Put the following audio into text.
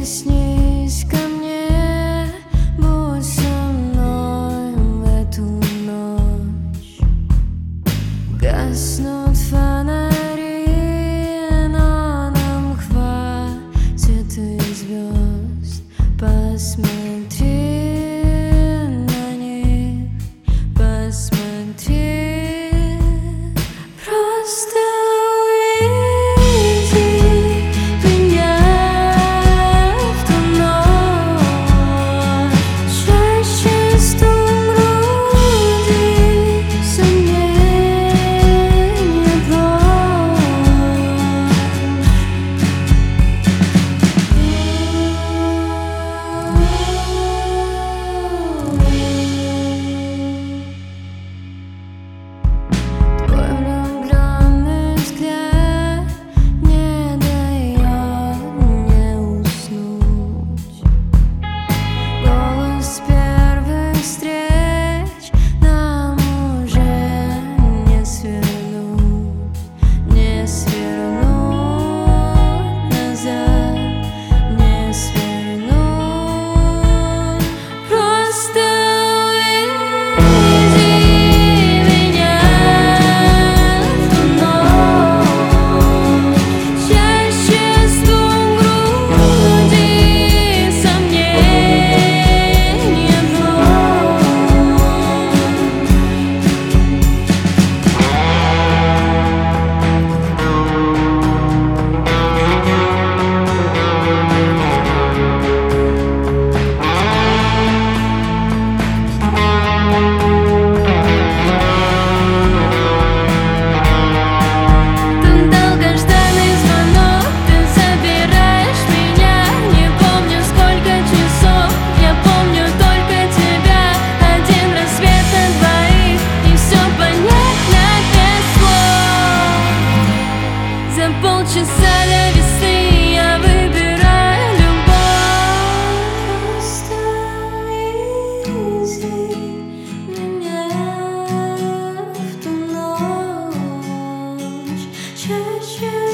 Прикоснись ко мне, будь со мной в эту ночь. Гаснут фонари, но нам хватит и звезд. Посмотри на них, посмотри. Просто полчаса до весны я выбираю любовь. Просто увези меня в ту ночь чаще.